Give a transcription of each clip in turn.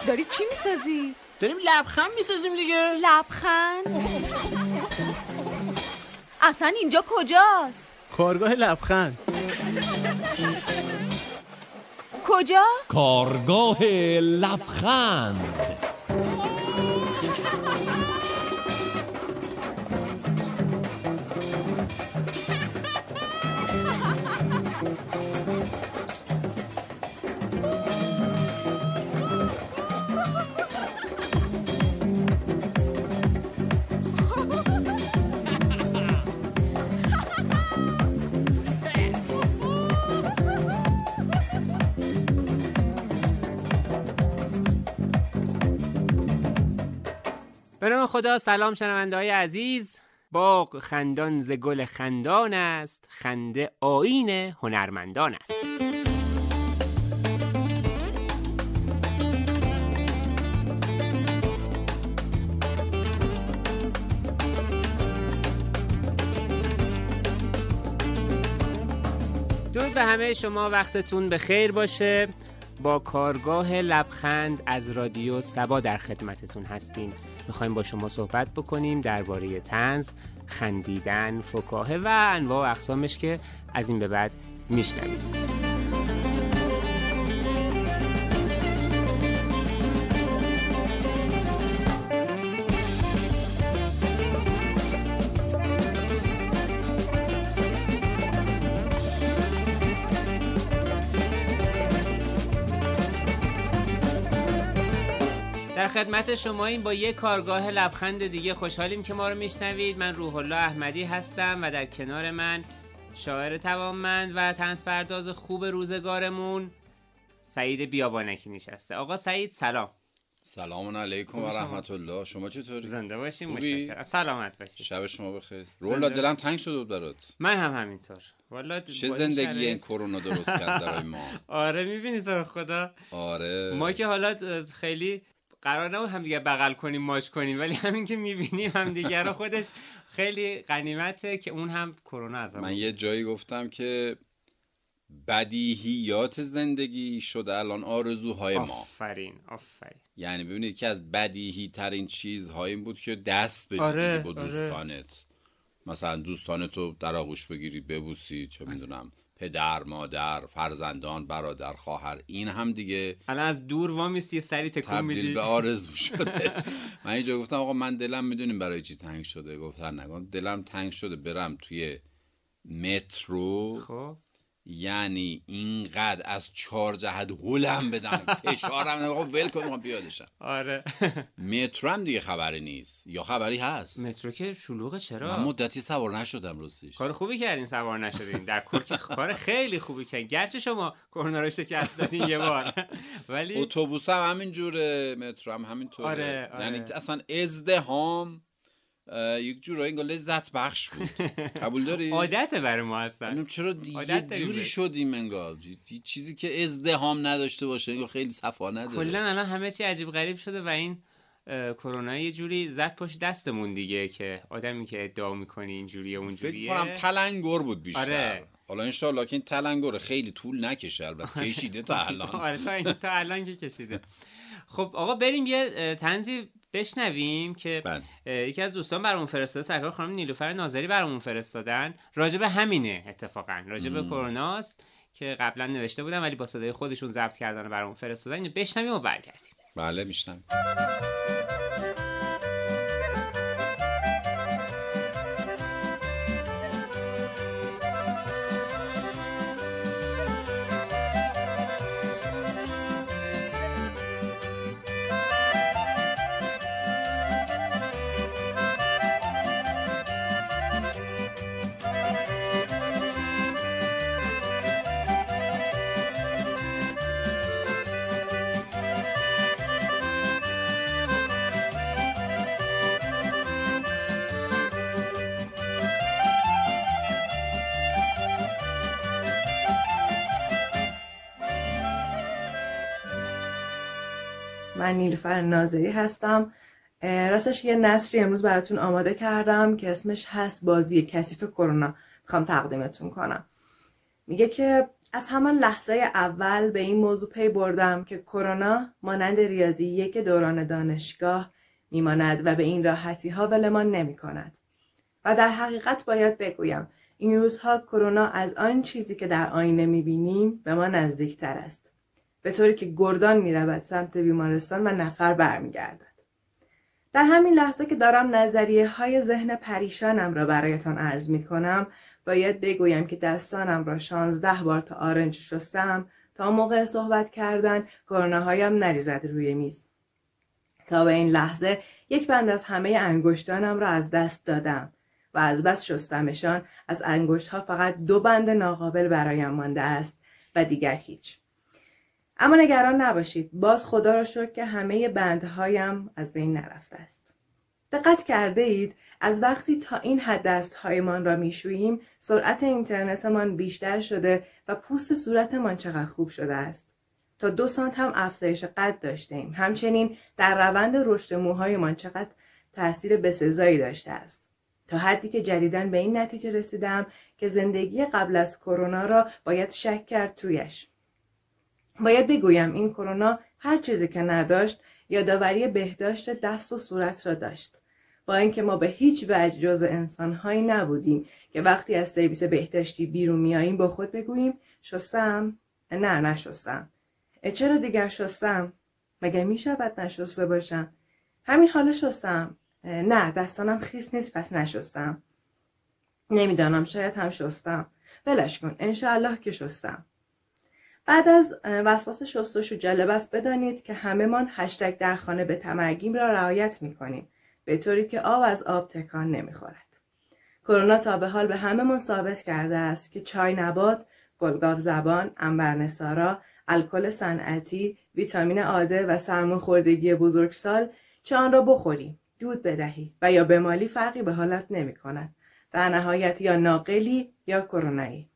داری چی میسازی؟ داریم لبخند میسازیم دیگه. لبخند؟ اصلا اینجا کجاست؟ کارگاه لبخند. کجا؟ کارگاه لبخند. به نام خدا. سلام شنونده‌های عزیز. باغ خندان ز گل خندان است، خنده آیین هنرمندان است. درود به همه شما، وقتتون به خیر باشه. با کارگاه لبخند از رادیو سبا در خدمتتون هستیم. میخوایم با شما صحبت بکنیم درباره طنز، خندیدن، فکاهه و انواع و اقسامش که از این به بعد میشنویم. در خدمت شما این با یک کارگاه لبخند دیگه خوشحالیم که ما رو میشنوید. من روح الله احمدی هستم و در کنار من شاعر توانمند و طنز پرداز خوب روزگارمون سعید بیابانکی نشسته. آقا سعید سلام. سلام علیکم و رحمت الله. شما چطوری؟ زنده باشین. متشکرم. سلامت باشین. شب شما بخیر. رولا دلم تنگ شده بود برات. من هم همینطور. والا چه زندگی این کرونا درست کرد برای ما. آره میبینی تو خدا. آره ما که حالا خیلی قرار نبود هم دیگه بغل کنیم ماچ کنیم، ولی همین که میبینیم هم دیگه رو خودش خیلی غنیمته که اون هم کرونا از من یه جایی گفتم که بدیهیات زندگی شده الان آرزوهای ما. آفرین. یعنی ببینید که از بدیهی ترین چیزهایی بود که دست بدید با دوستانت. مثلا دوستانتو در آغوش بگیری، ببوسی، چه میدونم پدر، مادر، فرزندان، برادر، خواهر. این هم دیگه الان از دور وامیستی یه سری تکون میدی، تبدیل به آرزو شده. من اینجا گفتم آقا من دلم میدونیم برای چی تنگ شده. گفتن نگم دلم تنگ شده برم توی مترو. خب یعنی اینقدر از 4 جهت هولم بدم فشارم نگاه ول کنم بیادشم. آره مترو هم دیگه خبری نیست یا خبری هست؟ مترو که شلوغه. چرا؟ من مدتی سوار نشدم روزش. کار خوبی کردین سوار نشدین. در کل که کار خیلی خوبی کردین، گرچه شما کرونا رو شکست دادین یه بار، ولی اتوبوس هم همین جوره، مترو هم همین طوره. آره. یعنی اصلا ازدحام یک جورایی انگار لذت بخش بود. قبول داری؟ عادته برای ما هستن. ببینم چرا یه جوری شدیم انگار چیزی که ازدحام نداشته باشه انگار خیلی صفا نداره. کلا الان همه چی عجیب غریب شده و این کرونا یه جوری زد پشت دستمون دیگه، که آدمی که ادعا میکنی اینجوریه اونجوریه. فکر کنم تلنگر بود بیشتر. آره. حالا انشالله که این تلنگر خیلی طول نکشه، البته کشیده تا الان. آره تا الان که کشیده. خب آقا بریم یه طنزی بشنویم که یکی از دوستان برامون فرستاده. سرکار خانم نیلوفر ناظری برامون فرستادن. راجب همینه، اتفاقا راجب کروناست که قبلا نوشته بودم ولی با صدای خودشون ضبط کردن و برامون فرستادن. اینو بشنویم و برگردیم. بله میشنم. من نیلوفر ناظری هستم. راستش یه نثری امروز براتون آماده کردم که اسمش هست بازی کثیف کرونا. میخوام تقدیمتون کنم. میگه که از همان لحظه اول به این موضوع پی بردم که کرونا مانند ریاضی یک دوران دانشگاه میماند و به این راحتی ها ولمان نمی کند. و در حقیقت باید بگویم این روزها کرونا از آن چیزی که در آینه میبینیم به ما نزدیکتر است. به طوری که گردان میرود سمت بیمارستان و نفر برمیگردد. در همین لحظه که دارم نظریه های ذهن پریشانم را برایتان عرض می کنم، باید بگویم که دستانم را 16 بار تا آرنج شستم تا موقع صحبت کردن کرونا هایم نریزد روی میز. تا به این لحظه یک بند از همه انگشتانم را از دست دادم و از بس شستمشان از انگشت ها فقط 2 بند ناقابل برایم مانده است و دیگر هیچ. اما نگران نباشید، باز خدا را شکر که همه بندهایم از بین نرفته است. دقت کرده اید از وقتی تا این حد دستهایمان را میشوییم سرعت اینترنتمان بیشتر شده و پوست صورتمان چقدر خوب شده است. تا 2 سانت هم افزایش قد داشتیم. همچنین در روند رشد موهایمان چقدر تأثیر بسزایی داشته است. تا حدی که جدیداً به این نتیجه رسیدم که زندگی قبل از کرونا را باید شک کرد تویش. باید بگویم این کرونا هر چیزی که نداشت یادآوری بهداشت دست و صورت را داشت. با اینکه ما به هیچ وجه جز انسان‌هایی نبودیم که وقتی از سرویس بهداشتی بیرون میاییم با خود بگوییم شستم؟ نه نشستم. چرا دیگر شستم؟ مگر میشود نشسته باشم؟ همین حالا شستم. نه دستانم خیس نیست پس نشستم. نمیدانم شاید هم شستم. ولش کن انشاءالله که شستم. بعد از وسواس شستشو جالب است بدانید که همه من هشتگ در خانه به تمرگیم را رعایت میکنیم به طوری که آب از آب تکان نمیخورد. کرونا تا به حال به همه من ثابت کرده است که چای نبات، گلگاو زبان، عنبرنثارا، الکل صنعتی، ویتامین عاده و سرماخوردگی بزرگسال چه آن را بخوری، دود بدهی و یا بمالی فرقی به حالت نمی کند. در نهایت یا ناقلی یا کرونایی.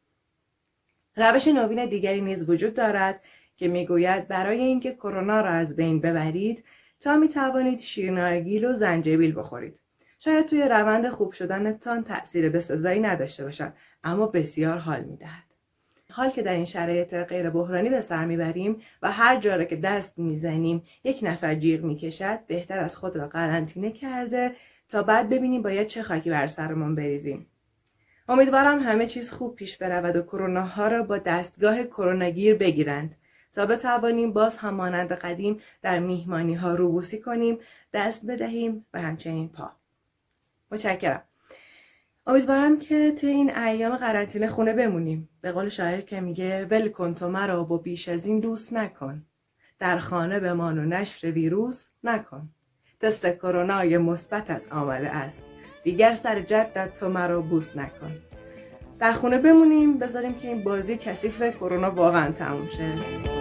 روش نوین دیگری نیز وجود دارد که میگوید برای اینکه کرونا را از بین ببرید تا می توانید شیرنارگیل و زنجبیل بخورید. شاید توی روند خوب شدنتان تأثیر بسزایی نداشته باشد اما بسیار حال میدهد. حال که در این شرایط غیر بحرانی به سر میبریم و هر جا را که دست میزنیم یک نفر جیغ میکشد بهتر از خود را قرنطینه کرده تا بعد ببینیم باید چه خاکی بر سرمان بریزیم. امیدوارم همه چیز خوب پیش برود و کرونا ها را با دستگاه کروناگیر بگیرند تا بتوانیم باز هم مانند قدیم در میهمانی ها روبوسی کنیم، دست بدهیم و همچنین پا. متشکرم. امیدوارم که توی این ایام قرنطینه خونه بمونیم. به قول شاعر که میگه ول کن تو مرا و بیش از این دوست نکن. در خانه بمان و نشر ویروس نکن. تست کرونای مثبتت آمده است. دیگر سر جدت تو مرا بوس نکن. در خونه بمونیم، بذاریم که این بازی کثیف کرونا واقعا تموم شه.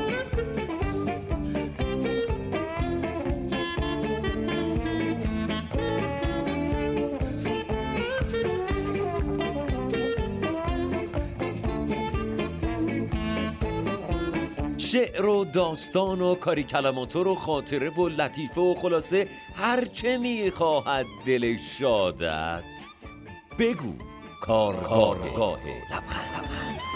شعر و داستان و کاری کلماتور و خاطره و لطیفه و خلاصه هرچه میخواهد دل شادت بگو. کارگاه لبخند.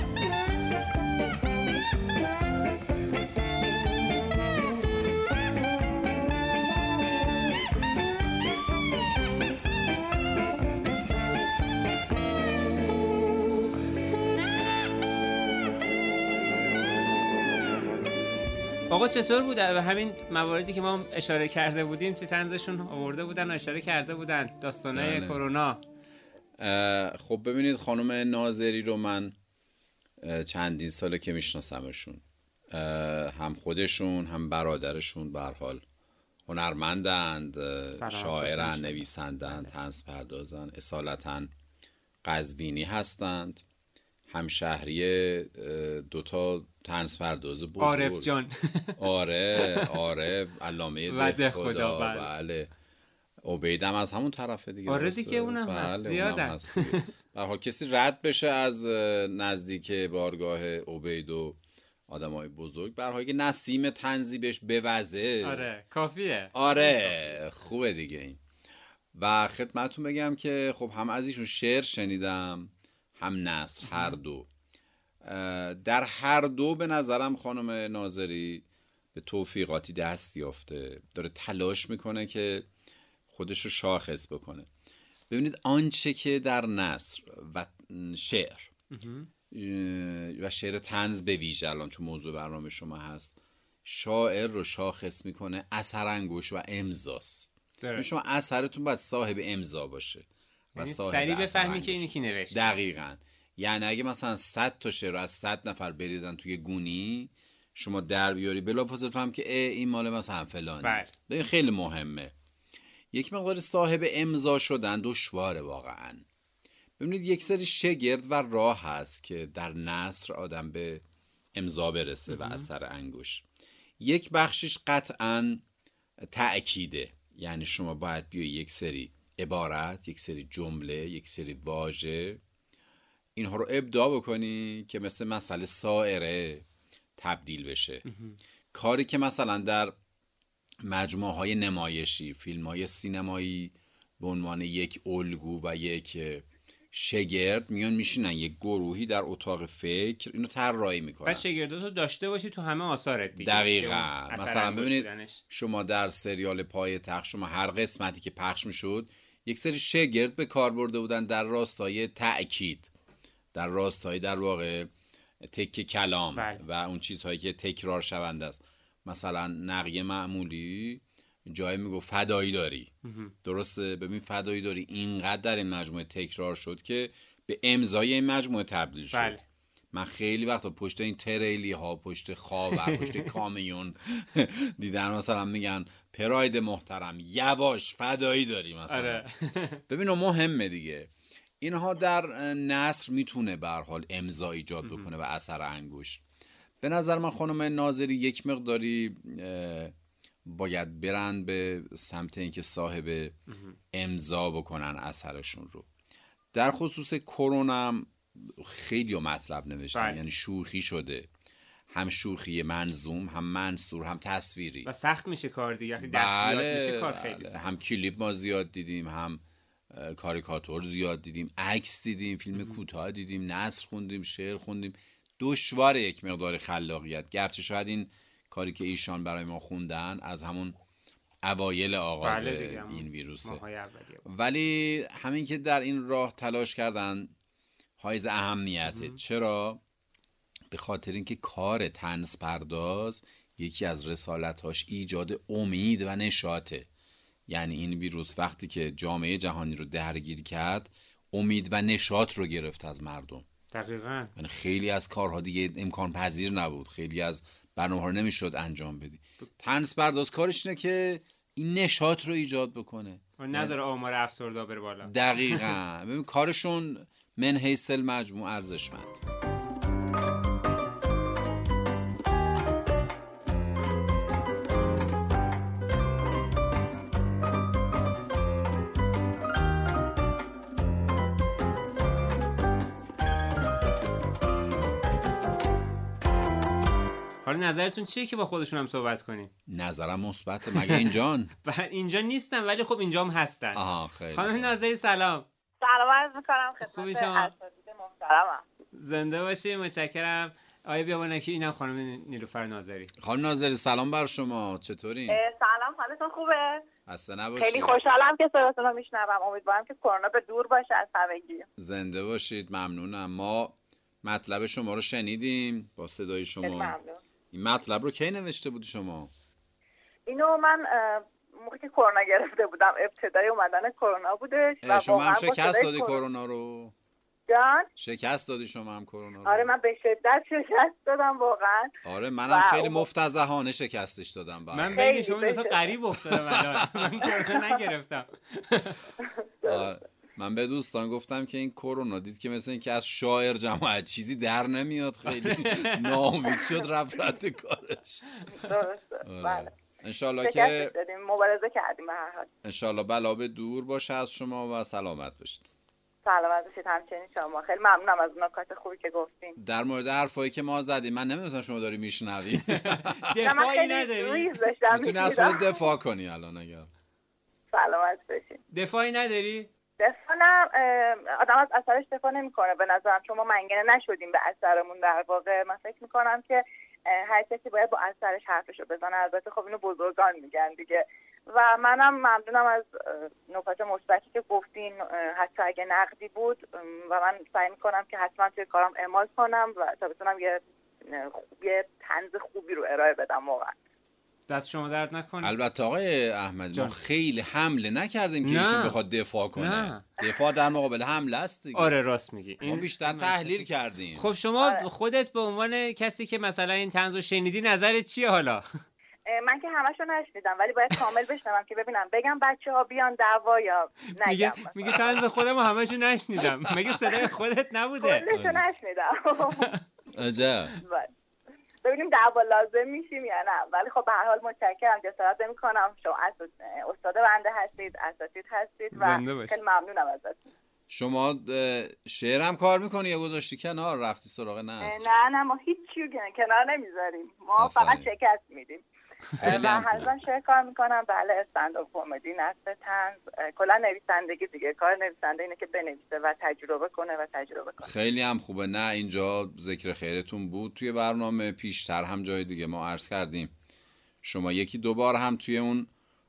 آقا چطور بود؟ همین مواردی که ما اشاره کرده بودیم تو طنزشون آورده بودن و اشاره کرده بودن داستانای کرونا. خب ببینید خانم ناظری رو من چندین ساله که میشناسمشون، هم خودشون هم برادرشون به هر حال هنرمندند، شاعرن، نویسندند، طنز پردازن، اصالتاً قزوینی هستند، همشهری دوتا طنز پرداز بزرگ، عارف جان. آره علامه ده خدا. بله عبیدم از همون طرفه دیگه. آره دیگه اونم هست، زیادن. به هر حال کسی رد بشه از نزدیک بارگاه عبید و آدمای بزرگ، به هر حال که نسیم طنزی بهش بوزه، آره کافیه. آره خوبه دیگه این. و خدمتتون بگم که خب هم از ایشون شعر شنیدم هم نثر، هر دو. در هر دو به نظرم خانم ناظری به توفیقاتی دست یافته، داره تلاش میکنه که خودش رو شاخص بکنه. ببینید آنچه که در نثر و شعر و شعر طنز به ویژه، الان چون موضوع برنامه شما هست، شاعر رو شاخص میکنه اثر انگشت و امضاست. شما اثرتون باید صاحب امضا باشه و صاحب سریع بفهمی که اینی کی نوشته. دقیقاً. یعنی اگه مثلا 100 تا شعر از 100 نفر بریزن توی گونی، شما در بیاری بلافاصله فهم که این مال مثلا فلانی. این خیلی مهمه. یک مقدار صاحب امضا شدن دشواره واقعا. ببینید یک سری شگرد و راه هست که در نثر آدم به امضا برسه و اثر انگشت. یک بخشش قطعا تأکیده، یعنی شما باید بیای یک سری عبارت، یک سری جمله، یک سری واژه، اینها رو ابداع بکنی که مثل مسئله سائره تبدیل بشه. کاری که مثلا در مجموعه های نمایشی، فیلم های سینمایی به عنوان یک الگو و یک شگرد میان میشینن یک گروهی در اتاق فکر اینو طراحی میکنن. و شگرداتو داشته باشی تو همه آثارت دیگه. دقیقاً. مثلا ببینید شما در سریال پایتخت، شما هر قسمتی که پخش میشد یک سری شگرد به کار برده بودن در راستای تأکید، در راستای در واقع تکه کلام و اون چیزهایی که تکرار شونده است. مثلا نقیه معمولی جای میگو فدایی داری، درسته؟ ببین فدایی داری اینقدر در این مجموعه تکرار شد که به امضای این مجموعه تبدیل شد. من خیلی وقتا پشت این تریلی ها، پشت خاور، پشت کامیون دیدن مثلا میگن پراید محترم یواش فدایی داری مثلا. ببین مهمه دیگه. اینها در نثر میتونه به هر حال امضا ایجاد بکنه و اثر انگشت. به نظر من خانم ناظری یک مقداری باید برن به سمت اینکه صاحب امضا بکنن اثرشون رو. در خصوص کرونا خیلی مطلب نوشتن، یعنی شوخی شده، هم شوخی منظوم، هم منثور، هم تصویری و سخت میشه کار دیگه. وقتی دستیات میشه کار خیلی سخت. هم کلیپ ما زیاد دیدیم، هم کاریکاتور زیاد دیدیم، عکس دیدیم، فیلم کوتاه دیدیم، نثر خوندیم، شعر خوندیم. دشواره یک مقدار خلاقیت، گرچه شاید این کاری که ایشان برای ما خوندن از همون اوایل آغاز این ویروسه، ولی همین که در این راه تلاش کردن حائز اهمیته. چرا؟ به خاطر اینکه کار طنز پرداز یکی از رسالت‌هاش ایجاد امید و نشاطه. یعنی این ویروس وقتی که جامعه جهانی رو درگیر کرد، امید و نشاط رو گرفت از مردم. دقیقاً. یعنی خیلی از کارها دیگه امکان پذیر نبود، خیلی از برنامه‌ها رو نمیشد انجام بدی. طنز پرداز کارش اینه که این نشاط رو ایجاد بکنه و نظر آمار افسردا بره بالا. دقیقاً. ببین کارشون من حیث المجموع ارزشمند. حالا نظرتون چیه که با خودشون هم صحبت کنیم؟ نظرم مثبته. مگه اینجان؟ اینجا نیستن ولی خب اینجا هم هستن. خیلی. خانم ناظری سلام. سلام عرض می‌کنم خدمت اساتید محترمم. زنده باشی. متشکرم. آیه بیابانکی، اینم خانم نیلوفر ناظری. خانم ناظری سلام بر شما، چطورین؟ سلام، حالتون خوبه؟ خسته نباشید. خیلی خوشحالم که صداتون رو میشنوم. امیدوارم که کرونا به دور باشه از همگی. زنده باشید. ممنونم. ما مطلب شما رو شنیدیم با صدای شما. ممنون. این مطلب رو کی نوشته بودی شما؟ اینو من موقعی که کرونا گرفته بودم، ابتدای اومدن کرونا بودش و شما هم شکست دادی کرونا رو؟ جان؟ شکست دادی شما هم کرونا رو؟ آره من به شدت شکست دادم واقعا. آره منم خیلی مفتضحانه شکستش دادم. من بین شما دو تا غریب افتادم الان. من کرونا نگرفتم. من به دوستان گفتم که این کرونا دید که مثل این که از شاعر جماعت چیزی در نمیاد، خیلی ناامید شد رفت رد کارش. درسته. بله. انشالله که مبارزه کردیم به هر حال. انشالله بلا به دور باشه از شما و سلامت باشید. سلامت باشید همچنین شما. خیلی ممنونم از نکات خوبی که گفتین. در مورد حرفایی که ما زدیم من نمیدونم شما داری میشنوی. دفاعی نداری؟ میتونی از خودت دفاع کنی الان اگر. سلامت باشید. دفاعی نداری؟ دفاع آدم از اثرش دفاع نمیکنه به نظرم، چون ما منگنه نشدیم به اثرمون. در واقع من فکر میکنم که هر کسی باید با اثرش حرفشو بزنه. البته خب اینو بزرگان میگن دیگه، و منم ممنونم از نکات مثبتی که گفتین، حتی اگه نقدی بود، و من سعی میکنم که حتما توی کارم اعمال کنم و تا بتونم یه طنز خوبی رو ارائه بدم. واقعا دست شما درد نکنه. البته آقای احمد ما خیلی حمله نکردیم که ایشون بخواد دفاع کنه. نه. دفاع در مقابل حمله است دیگه. آره راست میگی. ما بیشتر تحلیل کردیم. خب شما خودت به عنوان کسی که مثلا این طنزو شنیدی نظرت چیه حالا؟ من که همشو نشنیدم ولی باید کامل بشنوم که ببینم بگم بچه‌ها بیان دعوا یا نگم. میگه طنز خودمو همشو نشنیدم. مگه صدای خودت نبوده؟ کلشو نشنیدم. عجب. ببینیم دعوا لازم میشیم یا نه. ولی خب به هر حال متشکرم، جسارت نمی‌کنم. شما استاد بنده هستید، اساتید هستید و خیلی ممنونم ازتون. شما شعر هم کار میکنی یا گذاشتی کنار رفتی سراغ نثر؟ نه ما هیچ چیو کنار نمیذاریم، ما فقط شکست میدیم. و هرزم شعر کار میکنم. بله، استندآپ کمدی، نثر، طنز، کلا نویسندگی دیگه. کار نویسنده اینه که بنویسه و تجربه کنه. خیلی هم خوبه. نه اینجا ذکر خیرتون بود توی برنامه پیشتر هم جای دیگه ما عرض کردیم. شما یکی دو بار هم توی اون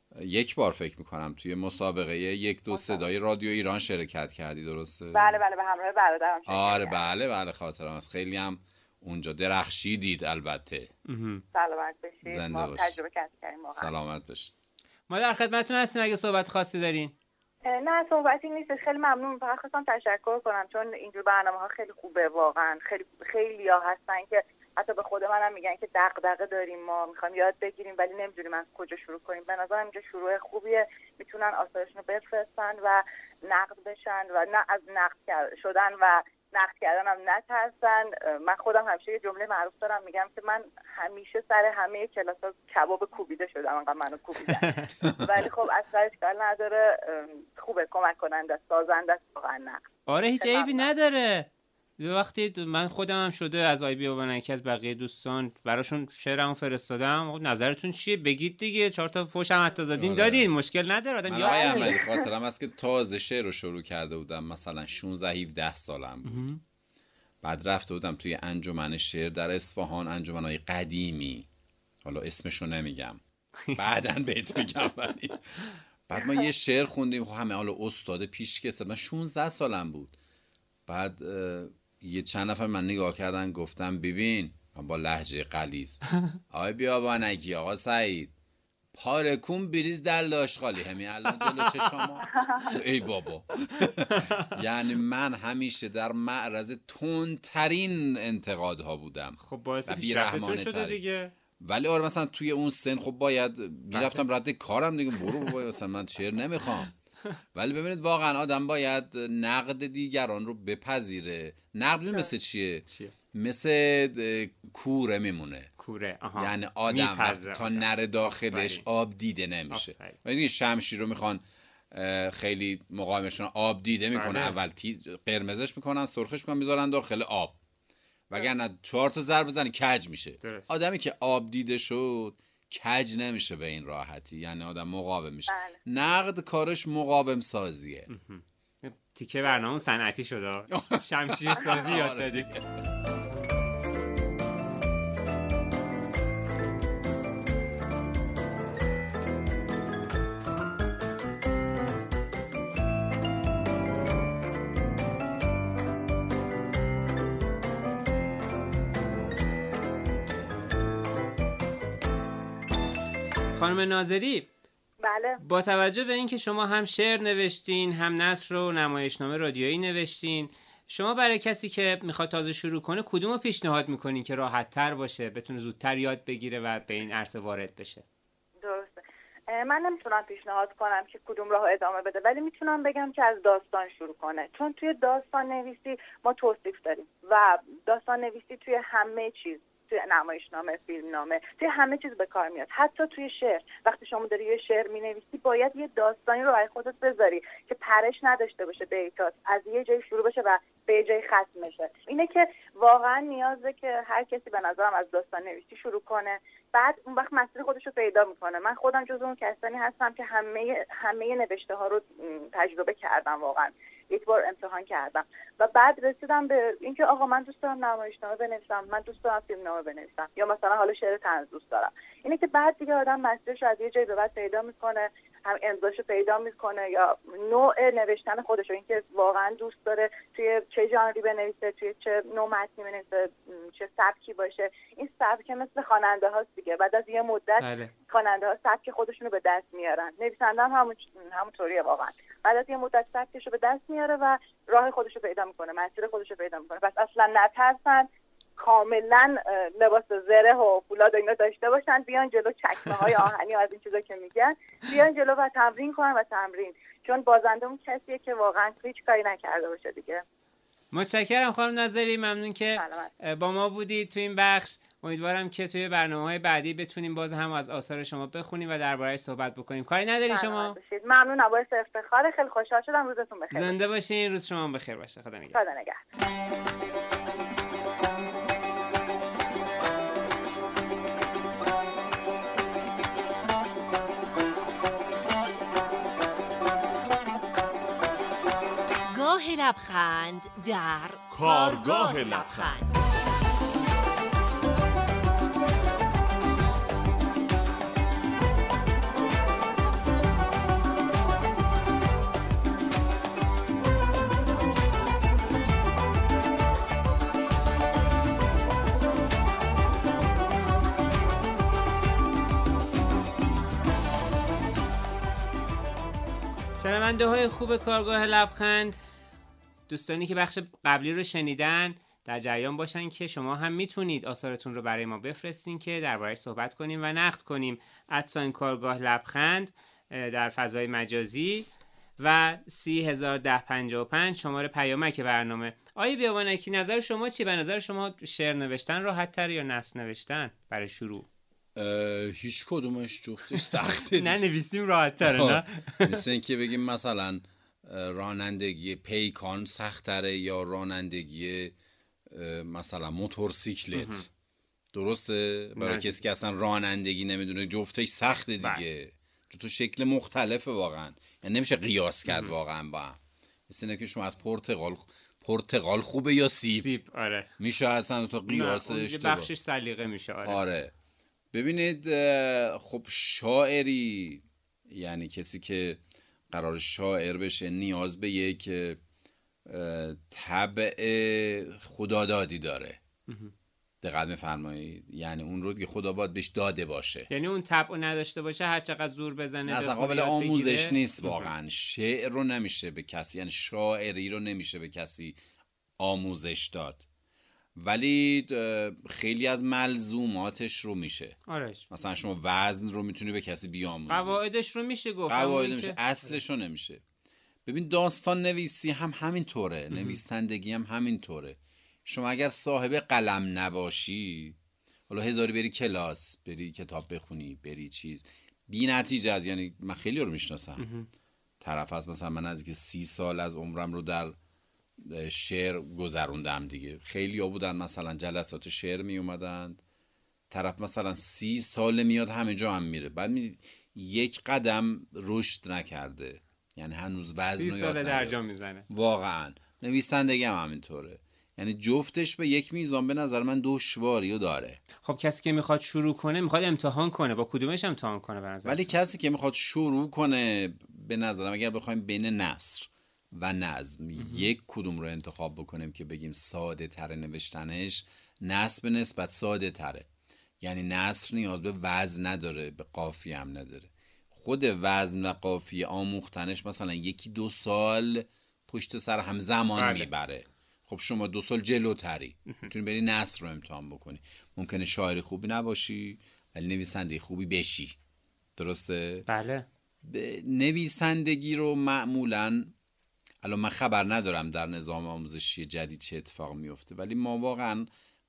یک بار فکر میکنم توی مسابقه 1 2 صدای رادیو ایران شرکت کردی، درسته؟ بله به همراه برادرم شرکت. آره بله خاطرم هست. خیلی هم اونجا درخشیدید. البته سلامت باشید. زنده باشید. تجربه کردیم. سلامت باشید. ما در خدمتتون هستیم اگه صحبت خاصی دارین. نه صحبتی نیست. خیلی ممنون. فقط خواستم تشکر کنم چون اینجور برنامه‌ها خیلی خوبه. واقعا خیلی‌ها هستن که حتی به خود منم میگن که دغدغه داریم، ما میخوایم یاد بگیریم ولی نمیدونیم از کجا شروع کنیم. به نظرم اینجا شروع خوبیه. میتونن آثارشون رو بفرستن و نقد بشن و نه از نقد شدن و نقد کردن هم نترسن. من خودم همیشه یه جمله معروف دارم، میگم که من همیشه سر همه کلاس‌ها کباب کوبیده شدم، انقدر منو کوبیدن. ولی خب اصلا اشکال نداره. خوبه، کمک کننده، سازنده است واقعا نقد. آره هیچ عیبی نداره. وقتی من خودم هم شده از آیبی و یکی از بقیه دوستان براشون شعرمو فرستادم، نظرتون چیه بگید دیگه. 4 تا فوشم حتی دادین. مشکل نداره. آدم آقای احمدی خاطرم است که تازه شعر رو شروع کرده بودم، مثلا 16 17 سالم بود. بعد رفته بودم توی انجمن شعر در اصفهان، انجمنای قدیمی، حالا اسمشو نمیگم بعدن بهت میگم. ولی بعد ما یه شعر خوندیم، همه حالا استاد پیشکسوت، من 16 سالم بود. بعد یه چند نفر من نگاه کردن، گفتم ببین، من با لهجه غلیظ، آقای بیابانکی، آقا سعید، پارکون بریز در لاشخالی همین الان جلو چشما. ای بابا. یعنی من همیشه در معرض تندترین انتقادها بودم. خب باعث پیشرفتتون شده دیگه. ولی آره مثلا توی اون سن خب باید میرفتم رد کارم دیگه. برو بابا مثلا من شعر نمیخوام. ولی ببینید واقعا آدم باید نقد دیگران رو بپذیره. نقد مثل چیه؟ مثل کوره میمونه. کوره. یعنی آدم تا نره داخلش آب دیده نمیشه. ولی شمشیر رو میخوان خیلی مقاومشون آب دیده میکنه. اول قرمزش میکنن، سرخش میکنن، میذارن داخل آب، وگرنه 4 تا ضربه بزنی کج میشه. آدمی که آب دیده شد کج نمیشه به این راحتی. یعنی آدم مقاوم میشه. نقد کارش مقاوم سازیه. تیکه برنامه صنعتی شده. شمشیر سازی یاد دادیم. خانم ناظری، بله. با توجه به اینکه شما هم شعر نوشتین، هم نثر و نمایشنامه رادیویی نوشتین، شما برای کسی که میخواد تازه شروع کنه کدومو پیشنهاد میکنین که راحت تر باشه، بتونه زودتر یاد بگیره و به این عرصه وارد بشه؟ درسته. من نمیتونم پیشنهاد کنم که کدوم راه ادامه بده، ولی میتونم بگم که از داستان شروع کنه، چون توی داستان نویسی ما توصیف داریم و داستان نویسی توی همه چیز توی نمایشنامه، فیلمنامه، توی همه چیز به کار میاد. حتی توی شعر، وقتی شما داری یه شعر مینویسی باید یه داستانی رو برای خودت بذاری که پرش نداشته باشه، دیتات از یه جایی شروع بشه و به یه جایی ختم بشه. اینه که واقعا نیازه که هر کسی به نظرم از داستان نویسی شروع کنه، بعد اون وقت مسیر خودش رو پیدا میکنه. من خودم جزو اون کسانی هستم که همه نوشته ها رو تجربه کردم، واقعا یک بار امتحان کردم و بعد رسیدم به اینکه آقا من دوست دارم نمایشنامه بنویسم، من دوست دارم فیلمنامه بنویسم، یا مثلا حالا شعر طنز دوست دارم. اینه که بعد دیگه آدم مسیرش از یه جایی به بعد پیدا میکنه، هم امضاشو پیدا میکنه یا نوع نوشتن خودش رو، اینکه واقعا دوست داره توی چه ژانری بنویسه، توی چه نوع متنی بنویسه، چه سبکی باشه. این سبک مثل خواننده هاست دیگه، بعد از یه مدت خواننده ها سبک خودشونو به دست میارن. نویسنده هم همونطوریه واقعا، بعد از یه مدت سبکشو به دست میاره و راه خودشو پیدا میکنه، مسیر خودشو پیدا میکنه. پس اصلا نترسن، کاملا لباس زره و فولاد و اینا داشته باشن، بیان جلو، چکمه های آهنی و از این چیزا که میگن بیان جلو و تمرین کنن و تمرین، چون بازنده اون کسیه که واقعا هیچ کاری نکرده باشه دیگه. متشکرم خانم نظری، ممنون که با ما بودید تو این بخش. امیدوارم که توی برنامه‌های بعدی بتونیم باز هم از آثار شما بخونیم و درباره‌اش صحبت بکنیم. کاری نداری شما؟ ممنونم، باعث افتخار، خیلی خوشحال شدم. روزتون بخیر. زنده باشین، روز شما بخیر باشه. خدا نگهدار. خدا نگهدار. لبخند در کارگاه لبخند. شنونده های خوب کارگاه لبخند، دوستانی که بخش قبلی رو شنیدن در جریان باشن که شما هم میتونید آثارتون رو برای ما بفرستین که درباره‌اش صحبت کنیم و نقد کنیم. @کارگاه لبخند در فضای مجازی و 30155 شماره پیامک برنامه. آیه بیابانکی، نظر شما چی؟ به نظر شما شعر نوشتن راحت‌تر یا نثر نوشتن برای شروع؟ هیچ کدومش جفتش سخته. نه نویسیم راحت‌تره، نه؟ مثل اینکه بگیم مثلا رانندگی پیکان سخت‌تره یا رانندگی مثلا موتورسیکلت. درسته؟ برای کسی که اصلا رانندگی نمیدونه جفتش سخته دیگه. تو شکل مختلفه واقعا، یعنی نمیشه قیاس کرد واقعا با هم. مثل اینه که شما از پرتقال خوبه یا سیب. آره میشه اصلا تو قیاسش بخشش سلیقه میشه. آره. ببینید خب شاعری، یعنی کسی که قرار شاعر بشه نیاز به یک طبع خدادادی داره. دقت می‌فرمایید؟ یعنی اون رو که خدا باید بهش داده باشه، یعنی اون طبع نداشته باشه هر چقدر زور بزنه اصلا قابل آموزش نیست واقعا. شعر رو نمیشه به کسی، یعنی شاعری رو نمیشه به کسی آموزش داد، ولی خیلی از ملزوماتش رو میشه. مثلا شما وزن رو میتونی به کسی بیاموزی، قواعدش رو میشه گفت، قواعد میشه، اصلش رو نمیشه. ببین داستان نویسی هم همینطوره، نویسندگی هم همینطوره. شما اگر صاحب قلم نباشی، حالا هزاری بری کلاس، بری کتاب بخونی، بری چیز، بی نتیجه از، یعنی من خیلی رو میشناسم، طرف هست مثلا من نزدیک 30 سال از عمرم رو در شعر گذروندم دیگه. خیلی ها بودن مثلا جلسات شعر می اومدند، طرف مثلا 30 سال میاد همه جا هم میره، بعد یک قدم رشد نکرده، یعنی هنوز وزن رو یاد در جا میزنه. واقعا نویسندگی هم همینطوره، یعنی جفتش به یک میزان به نظر من دشواریو داره. خب کسی که میخواد شروع کنه میخواد امتحان کنه، با کدومش امتحان کنه به نظر؟ ولی کسی که میخواد شروع کنه به نظرم اگر بخوایم بین نثر و نظم یک کدوم رو انتخاب بکنیم که بگیم ساده تر نوشتنش، نثر به نسبت ساده تره. یعنی نثر نیاز به وزن نداره، به قافیه هم نداره. خود وزن و قافیه آموختنش مثلا 1-2 سال پشت سر هم زمان میبره. خب شما 2 سال جلوتری میتونی بری نثر رو امتحان بکنی. ممکنه شاعر خوبی نباشی ولی نویسنده خوبی بشی. درسته؟ بله. نویسندگی رو معمولاً، الان من خبر ندارم در نظام آموزشی جدید چه اتفاق میفته، ولی ما واقعاً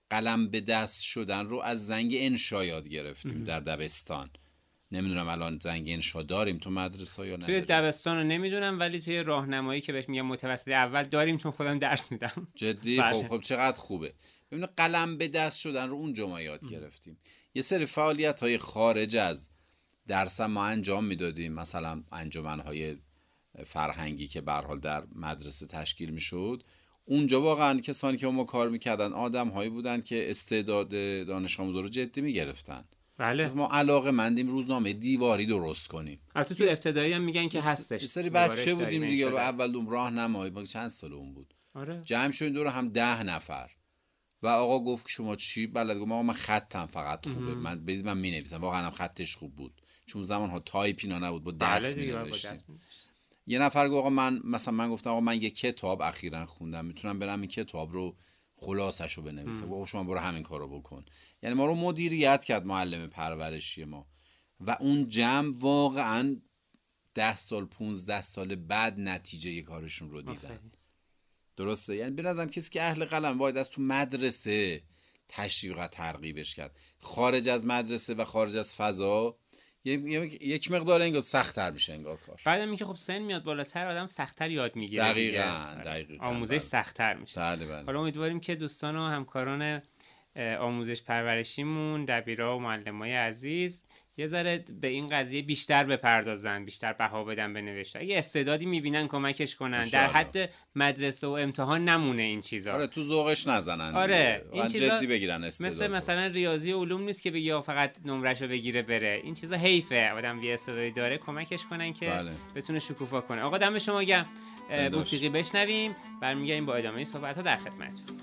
قلم به دست شدن رو از زنگ انشا یاد گرفتیم در دبستان. نمیدونم الان زنگ انشا داریم تو مدرسه یا نداریم. توی دبستان رو نمیدونم، ولی توی راهنمایی که بهش میگم متوسط اول داریم، چون خودم درس میدم. جدی؟ خب چقدر خوبه. ببین قلم به دست شدن رو اونجا ما یاد گرفتیم. یه سری فعالیت‌های خارج از درس ما انجام میدادیم، مثلا انجمن‌های فرهنگی که به هر حال در مدرسه تشکیل میشد. اونجا واقعا کسانی که ما کار میکردن آدم‌هایی بودن که استعداد دانش آموزا رو جدی میگرفتن. بله. ما علاقه مندیم روزنامه دیواری درست کنیم. البته تو ابتدایی هم میگن که هستش. یه سری بچه بودیم دیگه، رو اول راهنمایی ما چند سال اون بود. آره. جمع شدیم دور هم 10 نفر و آقا گفت شما چی بلد؟ گفتم آقا من خطم فقط خوبه، من مینویسم. واقعا هم خطش خوب بود، چون زمان ها تایپ اینا نبود، با دست مینوشتیم. یه نفر گفت آقا من گفتم آقا من یه کتاب اخیراً خوندم، میتونم برم این کتاب رو خلاصه‌شو بنویسم. گفت شما برو همین کارو بکن. یعنی ما رو مدیریت کرد معلم پرورشی ما. و اون جمع واقعاً 10 سال 15 سال بعد نتیجه کارشون رو دیدن. درسته؟ یعنی به نظرم کسی که اهل قلم باید از تو مدرسه تشویق و ترغیبش کرد. خارج از مدرسه و خارج از فضا یک مقدار انگار سخت‌تر میشه انگار کار. بعدم اینکه خب سن میاد بالاتر، آدم سخت‌تر یاد میگیره. دقیقاً. آموزش سخت‌تر میشه. بله. حالا امیدواریم که دوستان و همکاران آموزش پرورشیمون، دبیرا و معلمای عزیز یه ذره به این قضیه بیشتر بپردازن، بیشتر بها بدن به نوشته. اگه استعدادی میبینن کمکش کنن، در حد مدرسه و امتحان نمونه این چیزا. آره تو ذوقش نزنن. آره این چیزا جدی بگیرن استعداد. مثلا ریاضی و علوم نیست که بگی فقط نمرهشو بگیره بره. این چیزا حیفه. آدم بی استعدادی داره کمکش کنن که بتونه شکوفا کنه. آقا دم شما گرم. موسیقی بشنویم، برمیگردیم با ادامه صحبت‌ها در خدمتتون.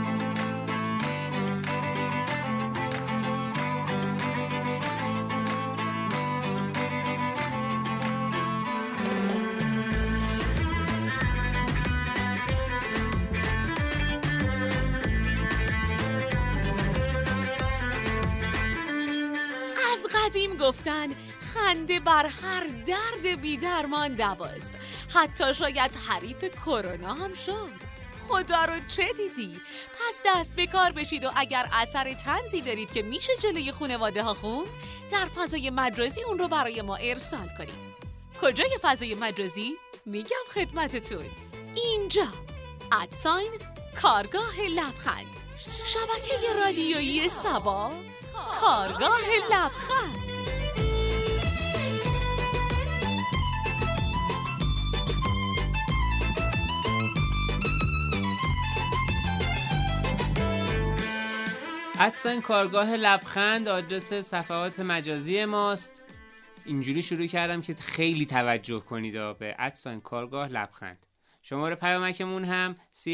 قدیم گفتن خنده بر هر درد بی درمان دواست. حتی شاید حریف کرونا هم شد. خدا رو چه دیدی؟ پس دست به کار بشید و اگر اثر طنزی دارید که میشه جلوی خانواده ها خوند، در فضای مجازی اون رو برای ما ارسال کنید. کجای فضای مجازی؟ میگم خدمتتون. اینجا @کارگاه لبخند، شبکه رادیویی سبا، کارگاه لبخند. کارگاه لبخند آدرس صفحات مجازی ماست. اینجوری شروع کردم که خیلی توجه کنید به کارگاه لبخند. شماره پیامکمون هم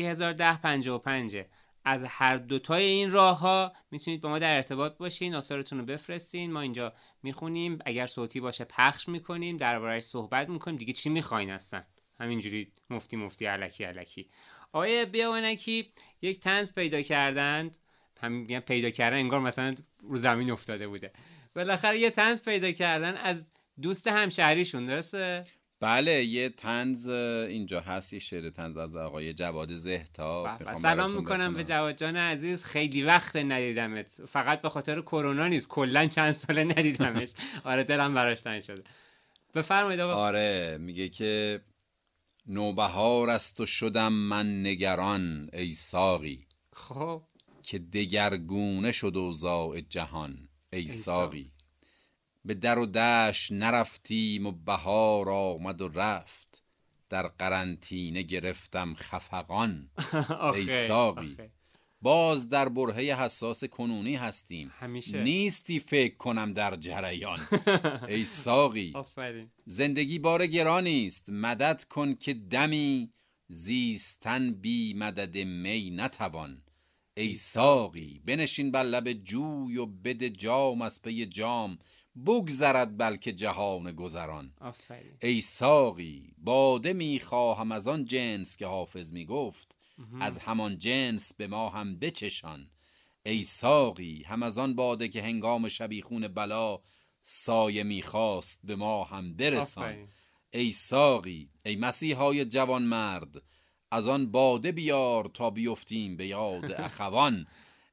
301055. از هر دوتای این راه ها میتونید با ما در ارتباط باشین، آثارتون رو بفرستین، ما اینجا میخونیم، اگر صوتی باشه پخش میکنیم، درباره‌اش صحبت میکنیم. دیگه چی میخواین هستن؟ همینجوری مفتی الکی. آیه بیاونکی یک طنز پیدا کردند، همین پیدا کردن انگار مثلا رو زمین افتاده بوده. بالاخره یه طنز پیدا کردن از دوست همشهریشون، درسته؟ بله یه طنز اینجا هست، یه شعر طنز از آقای جواد زهتا. سلام میکنم به جواد جان عزیز، خیلی وقت ندیدمت، فقط به خاطر کرونا نیست، کلا چند ساله ندیدمش. آره دلم براش تنگ شده. بفرمایید آقا. آره میگه که نوبهار است و شدم من نگران ای ساقی، خب که دگرگونه شد اوضاع جهان ای ساقی. به در و دشت نرفتیم و بهار آمد و رفت، در قرنطینه گرفتم خفقان ای ساقی. باز در برهه حساس کنونی هستیم، نیستی فکر کنم در جریان ای ساقی. زندگی بار گرانی است، مدد کن که دمی زیستن بی مدد می نتوان ای ساقی. بنشین بر لب جوی و بده جام از پی جام، بگذرد بلکه جهان گذران ای ساقی. باده میخواهم از آن جنس که حافظ میگفت، از همان جنس به ما هم بچشان ای ساقی. هم از آن باده که هنگام شبیخون بلا سایه میخواست به ما هم برسان ای ساقی. ای مسیحای جوان مرد، از آن باده بیار تا بیفتیم به یاد اخوان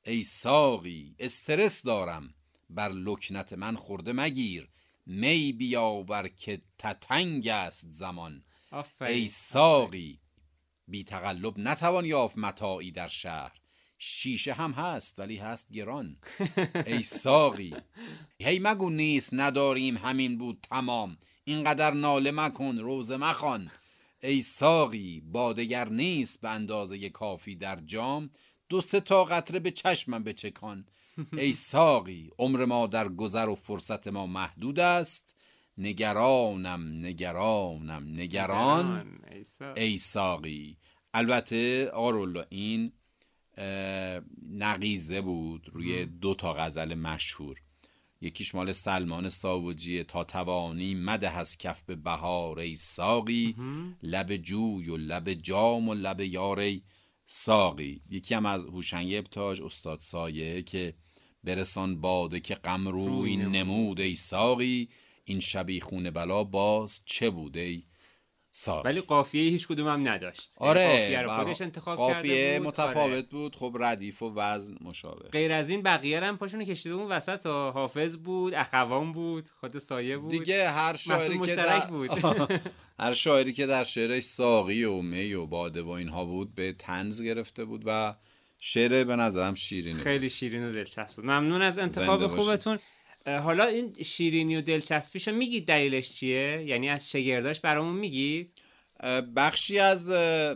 ای ساقی استرس دارم، بر لکنت من خورده مگیر، می بیاور که تتنگ است زمان. ای ساقی بی تقلب نتوان یافت متاعی در شهر، شیشه هم هست ولی هست گران. ای ساقی هی مگو نیست نداریم همین بود تمام، اینقدر ناله مکن روزه مخوان. ای ساقی بادگر نیست به اندازه کافی در جام، 2-3 تا قطره به چشمم بچکان. ای ساقی عمر ما در گذر و فرصت ما محدود است، نگرانم نگران. ای ساقی. البته آقا این نقیزه بود روی 2 تا غزل مشهور، یکیش مال سلمان ساوجیه، تا توانی مده از کف به بهار ای ساقی، لب جوی و لب جام و لب یار ای ساقی. یکی هم از هوشنگ ابتاج استاد سایه که برسان باده که غم روی نمود ای ساقی، این شبیخون بلا باز چه بود ای ساقی. ولی قافیه هیچ کدوم هم نداشت. آره قافیه رو خودش انتخاب کرده بود. قافیه متفاوت بود، خب ردیف و وزن مشابه. غیر از این بقیه هم پاشونو کشیده اون وسط، حافظ بود، اخوان بود، خود سایه بود دیگه. هر شاعری که مشترک بود. هر شاعری که در شعرش ساقی و می و باده و اینها بود به طنز گرفته بود و شعر به نظرم شیرینه، خیلی شیرین و دلچسب بود. ممنون از انتخاب خوبتون. حالا این شیرینی و دلچسبیشو میگید دلیلش چیه؟ یعنی از شگرداش برامون میگید؟ بخشی از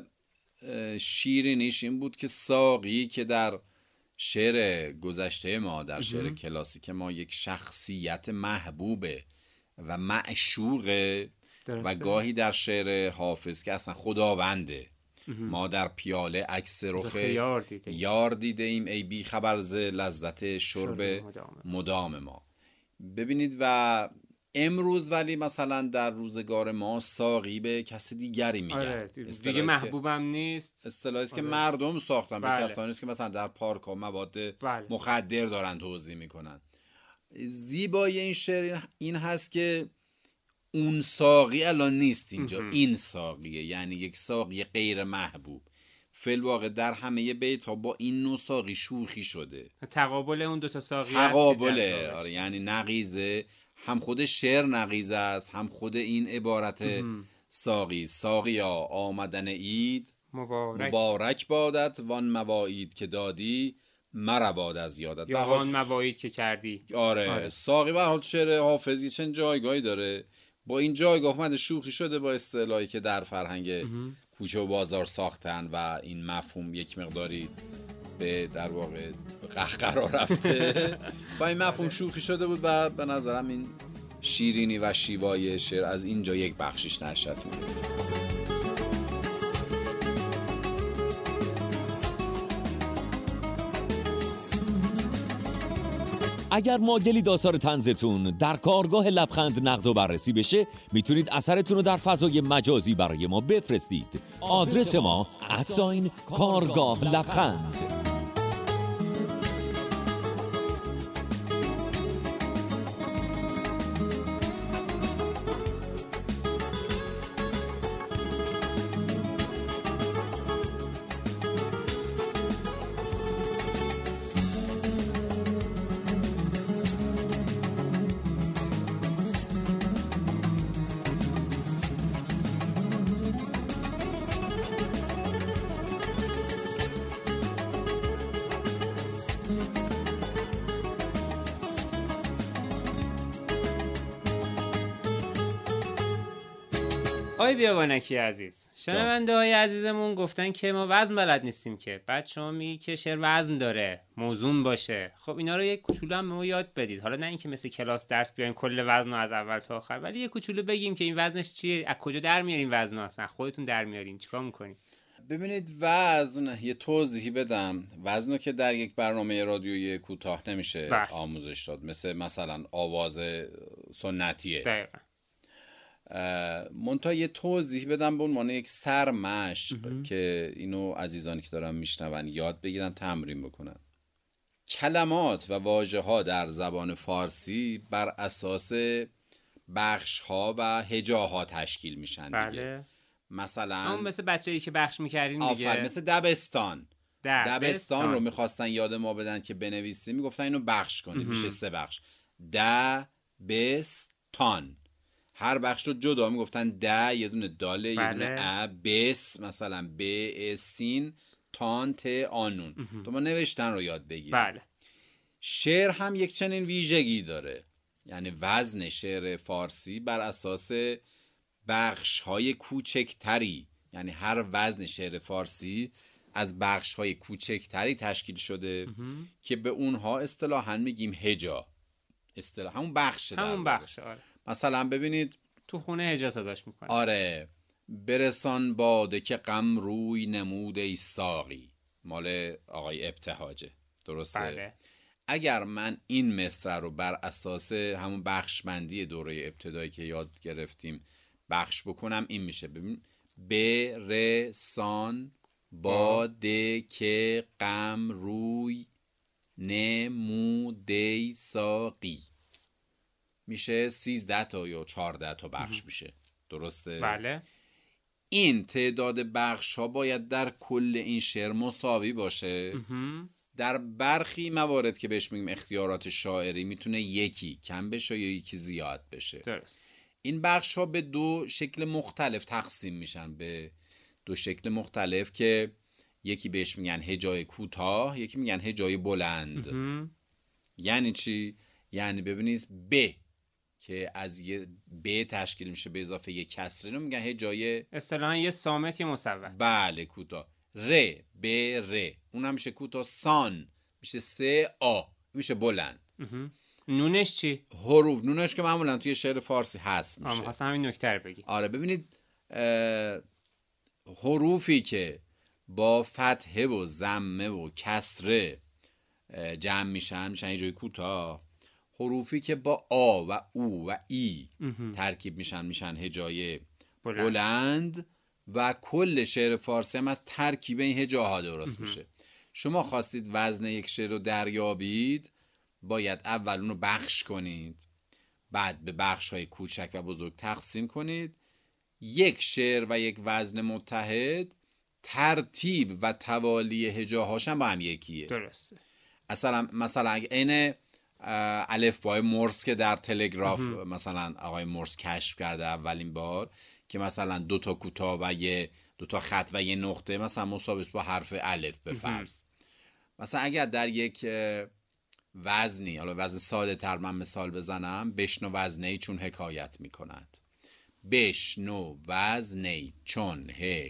شیرینیش این بود که ساقی که در شعر گذشته ما، در شعر کلاسیک ما، یک شخصیت محبوبه و معشوقه و گاهی در شعر حافظ که اصلا خداونده. ما در پیاله عکس رخ یار دیده ایم، ای بی خبر ز لذت شرب مدام ما. ببینید و امروز ولی مثلا در روزگار ما ساقی به کسی دیگری میگن. آره دیگه محبوبم نیست. اصطلاحی است که مردم ساختن به کسانی است که مثلا در پارک ها مواد مخدر دارن توزیع میکنن. زیبایی این شعر این هست که اون ساقی الان نیست اینجا، این ساقیه، یعنی یک ساقی غیر محبوب. فی‌الواقع در همه بیت ها با این نوع ساقی شوخی شده، تقابل اون 2 تا ساقی تقابله. آره یعنی نقیزه، هم خود شعر نقیزه است، هم خود این عبارت ساقی. ساقیا آمدن عید مبارک بادت، وان مواعید که دادی مرواد از یادت، یا وان مواعید که کردی. آره. ساقی به حال شعر حافظی چند جایگاهی داره، با این جایگاه اومده شوخی شده با اصطلاحی که در فرهنگ کوچه و بازار ساختن و این مفهوم یک مقداری به در واقع قهقرا رفته. با این مفهوم شوخی شده بود و به نظرم این شیرینی و شیوای شعر از اینجا یک بخشش نشأت می‌گیره. اگر مایلید آثار طنزتون در کارگاه لبخند نقد و بررسی بشه، میتونید اثرتون رو در فضای مجازی برای ما بفرستید. آدرس ما @کارگاه لبخند. آقای بیابانکی عزیز، شنونده های عزیزمون گفتن که ما وزن بلد نیستیم، که بعد شما میگی که شعر وزن داره، موزون باشه. خب اینا رو یک کوچولو هم به ما یاد بدید. حالا نه اینکه مثل کلاس درس بیاین کل وزن رو از اول تا آخر، ولی یک کوچولو بگیم که این وزنش چیه، از کجا در میارین وزن اصلا، خودتون در میارین، چیکار میکنین؟ ببینید وزن، یه توضیحی بدم. وزن رو که در یک برنامه رادیویی کوتاه نمیشه آموزش داد، مثلا آواز سنتیه. دقیقاً. منتها یه توضیح بدم به عنوان یک سرمشق که اینو عزیزانی که دارن میشنون یاد بگیرن، تمرین بکنن. کلمات و واژه ها در زبان فارسی بر اساس بخش ها و هجاها تشکیل میشن دیگه. مثلا مثل بچه‌ای که بخش میکردین دیگه، مثل دبستان دبستان رو میخواستن یاد ما بدن که بنویسیم، میگفتن اینو بخش کنیم میشه 3 بخش. دبستان، هر بخش رو جدا میگفتن یه دونه داله یه دونه ا، بس مثلا ب سین تان ت آنون. تو ما نوشتن رو یاد بگیریم. بله. شعر هم یک چنین ویژگی داره، یعنی وزن شعر فارسی بر اساس بخش‌های کوچکتری، یعنی هر وزن شعر فارسی از بخش‌های کوچکتری تشکیل شده که به اونها اصطلاحاً میگیم هجا. همون بخشه. آره. مثلا ببینید تو خونه هجا صداش میکنه. آره، برسان باده که غم روی نمود ای ساقی، مال آقای ابتهاجه، درسته؟ بله. اگر من این مصرع رو بر اساس همون بخشبندی دوره ابتدایی که یاد گرفتیم بخش بکنم، این میشه. ببین، برسان باده که غم روی نمود ای ساقی، میشه 13 تا یا 14 تا بخش میشه، درسته؟ بله. این تعداد بخش ها باید در کل این شعر مساوی باشه. در برخی موارد که بهش میگیم اختیارات شاعری میتونه یکی کم بشه یا یکی زیاد بشه. درست. این بخش ها به 2 شکل مختلف تقسیم میشن، به 2 شکل مختلف که یکی بهش میگن هجای کوتاه، یکی میگن هجای بلند. یعنی چی؟ یعنی ببینید ب که از یه ب تشکیل میشه به اضافه یه کسره رو میگن هجای اصطلاحاً یه صامت یه مصوت. بله، کوتاه. ر ب ر اونم میشه کوتاه. سان میشه 3 آ میشه بلند. نونش چی؟ حروف نونش که معمولا توی شعر فارسی هست میشه. خواستم همین نکته رو بگی. آره، ببینید حروفی که با فتحه و ضمه و کسره جمع میشن یه جای کوتاه. حروفی که با آ و او و ای ترکیب میشن هجای بلند. و کل شعر فارسی هم از ترکیب این هجاها درست میشه. شما خواستید وزن یک شعر رو دریابید، باید اول اون رو بخش کنید، بعد به بخش‌های کوچک و بزرگ تقسیم کنید. یک شعر و یک وزن متحد ترتیب و توالی هجاهاش هم با هم یکیه. درسته. مثلا این الفبای مرس که در تلگراف مثلا آقای مرس کشف کرده اولین بار، که مثلا 2 تا کوتاه و 2 تا خط و 1 نقطه مثلا مساوی با حرف الف به فرض. مثلا اگر در یک وزنی، حالا وزن ساده تر من مثال بزنم، بشنو وزنی چون حکایت میکند. بشنو وزنی چون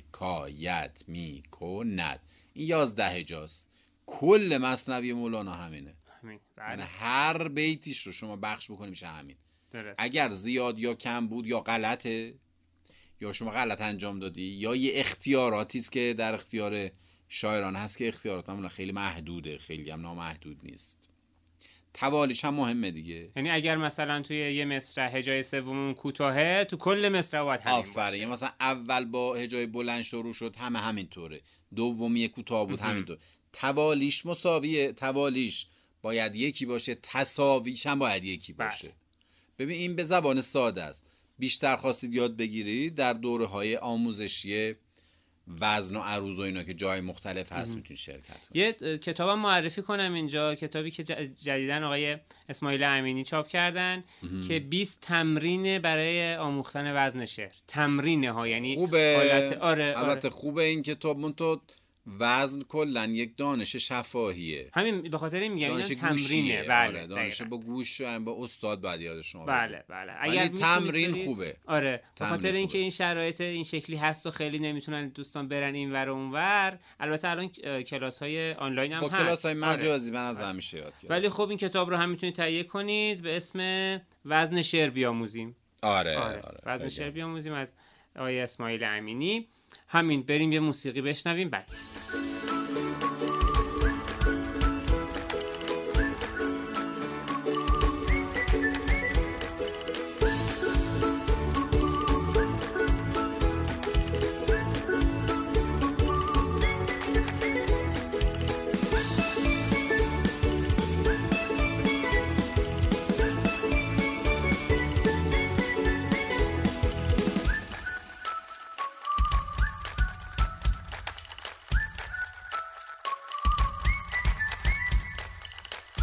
حکایت میکند. این 11 هجاست. کل مثنوی مولانا همینه. یعنی هر بیتیش رو شما بخش بکنی میشه همین. درست. اگر زیاد یا کم بود یا غلطه یا شما غلط انجام دادی یا یه اختیاراتی است که در اختیار شاعران هست که اختیارات معمولا خیلی محدوده، خیلی هم نامحدود نیست. توالیش هم مهمه دیگه. یعنی اگر مثلا توی یه مصرع هجای سوم کوتاهه، تو کل مصرع باید همین باشه. آفرین. مثلا اول با هجای بلند شروع شد همینطوره، دومی کوتاه بود همینطور. توالیش مساویه، توالیش باید یکی باشه، تساویش هم باید یکی باشه. ببین این به زبان ساده است. بیشتر خواستید یاد بگیرید در دوره‌های آموزشی وزن و عروض و اینا که جای مختلف هست میتونید شرکت کنید. یه کتابم معرفی کنم اینجا، کتابی که جدیدن آقای اسماعیل امینی چاپ کردن که 20 تمرین برای آموختن وزن شعر. تمرینه ها، یعنی خوبه. البته خوبه این کتاب، منتها وزن کلا یک دانش شفاهیه. همین به خاطر این میگم این تمرینه. بله، دانش با گوش با استاد بعد یاد شما. بله. اگر تمرین خوبه. آره، به خاطر اینکه این شرایط این شکلی هست و خیلی نمیتونن دوستان برن این ور و اون ور. البته الان کلاس‌های آنلاین هم هست، با کلاس‌های مجازی من از همیشه یاد گرفتم. ولی خب این کتاب رو هم میتونید تهیه کنید به اسم وزن شعر بیاموزیم. آره. وزن شعر بیاموزیم از آقای اسماعیل امینی. همین، بریم یه موسیقی بشنویم بعد.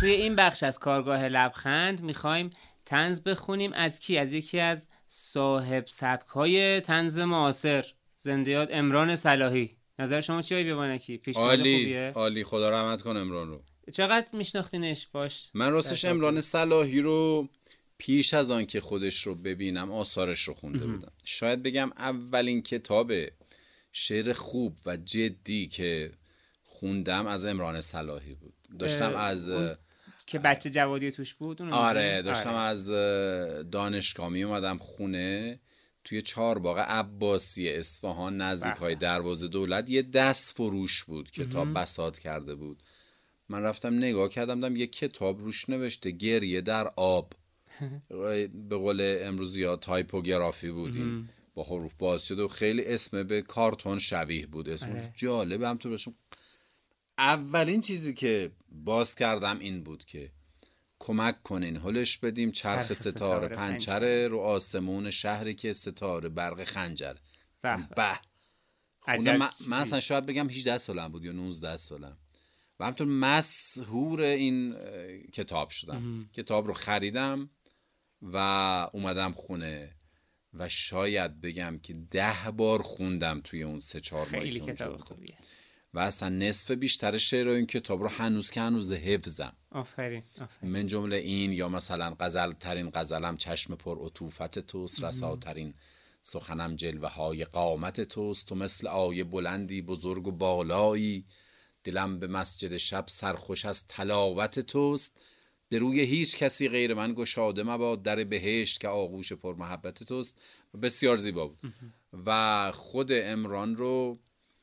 توی این بخش از کارگاه لبخند میخوایم طنز بخونیم از کی؟ از یکی از صاحب سبک‌های طنز معاصر، زنده یاد امران صلاحی. نظر شما چیه بیابانکی؟ پیشنهاد خوبیه؟ عالی، خدا رحمت کنه امران رو. چقدر میشناختینش باش؟ من راستش امران صلاحی رو پیش از آن که خودش رو ببینم آثارش رو خونده بودم. شاید بگم اولین کتاب شعر خوب و جدی که خوندم از امران صلاحی بود. داشتم از که بچه جوادی توش بود. آره داشتم از دانشگاه می اومدم خونه، توی چهارباغ عباسی اصفهان نزدیک های دروازه دولت یه دست فروش بود، کتاب بساط کرده بود. من رفتم نگاه کردم، دیدم یه کتاب روش نوشته گریه در آب. به قول امروزی ها تایپوگرافی بود، این با حروف باز شده و خیلی اسم به کارتون شبیه بود. اسم جالب هم تو باشم. اولین چیزی که باز کردم این بود که کمک کنین هلش بدیم چرخ ستاره پنچره رو آسمون شهری که ستاره برق خنجر. به من اصلا شاید بگم 18 سالم بود یا 19 سالم و همطور مسحور این کتاب شدم. کتاب رو خریدم و اومدم خونه و شاید بگم که 10 بار خوندم توی اون 3-4 ماهی. خیلی کتاب خوبیه و اصلا نصف بیشتر شعر این کتاب رو هنوز حفظم. آفرین. من جمله این یا مثلا ترین غزلم چشم پر عطوفت توست، رساترین سخنم جلوه های قامت توست، تو مثل آیه بلندی بزرگ و بالایی، دلم به مسجد شب سرخوش از تلاوت توست، به روی هیچ کسی غیر من گشاده مباد در بهشت که آغوش پر محبت توست. بسیار زیبا بود. و خود امران رو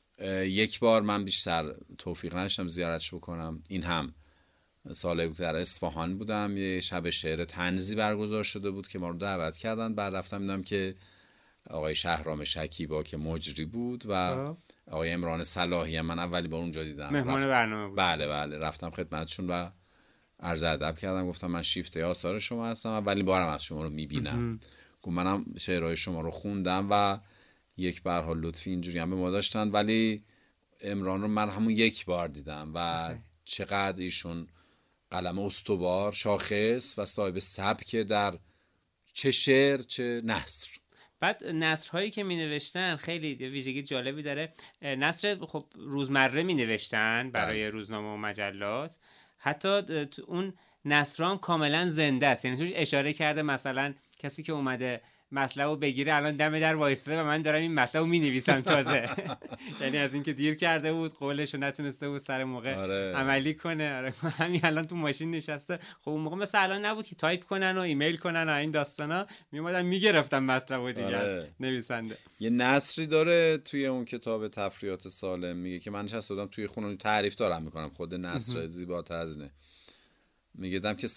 یک بار من بیشتر توفیق نشدم زیارتش بکنم. این هم سالی بود در اصفهان بودم، یه شب شعر طنزی برگزار شده بود که ما رو دعوت کردن. بعد رفتم دیدم که آقای شهرام شکیبا که مجری بود و آقای امران صلاحی من اولی بار اونجا دیدم، مهمان برنامه بود. بله رفتم خدمتشون و عرض ادب کردم، گفتم من شیفته آثار شما هستم، اولین بارم از شما رو میبینم. گفتم منم شعرهای شما رو خوندم و یک به هر حال لطفی اینجوری هم به ما داشتن، ولی امران رو من همون یک بار دیدم و چقدر ایشون قلم استوار، شاخص و صاحب سبک در چه شعر چه نثر. بعد نثرهایی که می نوشتن خیلی ویژگی جالبی داره. نثر خب روزمره می نوشتن برای روزنامه و مجلات، حتی اون نثران کاملا زنده است، یعنی توش اشاره کرده مثلا کسی که اومده مطلب رو بگیره الان دم در وایساده و من دارم این مطلب رو می نویسم تازه. یعنی از اینکه دیر کرده بود، قولش رو نتونسته بود سر موقع عملی کنه، همین الان تو ماشین نشسته. خب اون موقع مثل الان نبود که تایپ کنن و ایمیل کنن و این داستانا، می اومدن میگرفتن مطلب رو دیگه از نویسنده. یه نثری داره توی اون کتاب تفریحات سالم، میگه که من نشستم توی خونه تعریف دارم میکنم، خود نثر زیباتر از اینه. میگم که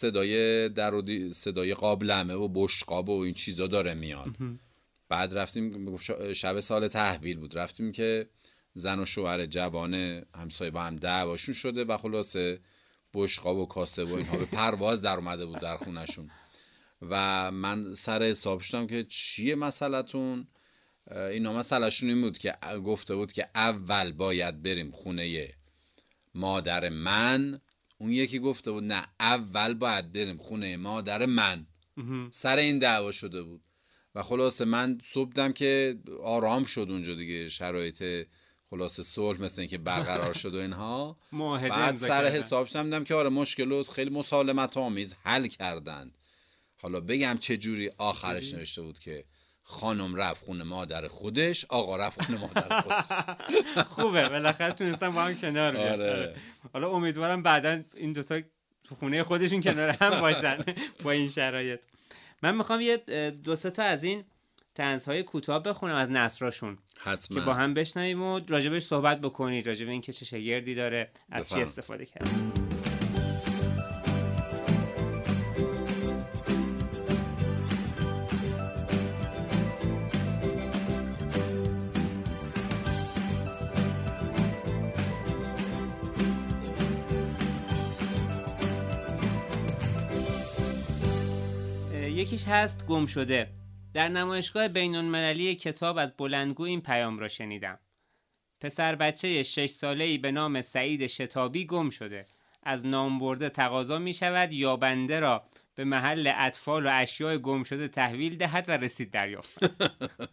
صدای قابلمه و بشقاب و این چیزا داره میاد. بعد رفتیم شب سال تحویل بود، رفتیم که زن و شوهر جوان همسایه با هم دعواشون شده و خلاصه بشقاب و کاسه و اینها به پرواز در اومده بود در خونشون و من سر حساب شدم که چیه مسئلتون. اینا مسئلهشون این بود که گفته بود که اول باید بریم خونه مادر من، اون یکی گفته بود نه اول باید بریم خونه مادر من. سر این دعوا شده بود و خلاصه من صبح دیدم که آرام شد اونجا دیگه، شرایط خلاصه صلح مثل این که برقرار شد و اینها. بعد سر حساب شدم دیدم که آره مشکل خیلی مسالمت آمیز حل کردند. حالا بگم چه جوری آخرش نوشته بود که خانم رفت خونه مادر خودش، آقا رفت خونه مادر خودش. خوبه بالاخره تونستن با هم کنار بیان. آره. حالا امیدوارم بعداً این دوتا تو خونه خودشون کنار هم باشن با این شرایط. من میخوام یه 2-3 تا از این طنزهای کوتاه بخونم از نثراشون حتما که با هم بشنویم و راجبش صحبت بکنید، راجب این که چه شگردی داره، از چی استفاده کرد. یکیش هست گم شده. در نمایشگاه بین‌المللی کتاب از بلندگو این پیام را شنیدم. پسر بچه 6 ساله‌ای به نام سعید شتابی گم شده. از نام برده تقاضا می شود یابنده را به محل اطفال و اشیاء گم شده تحویل دهد و رسید دریافت کند.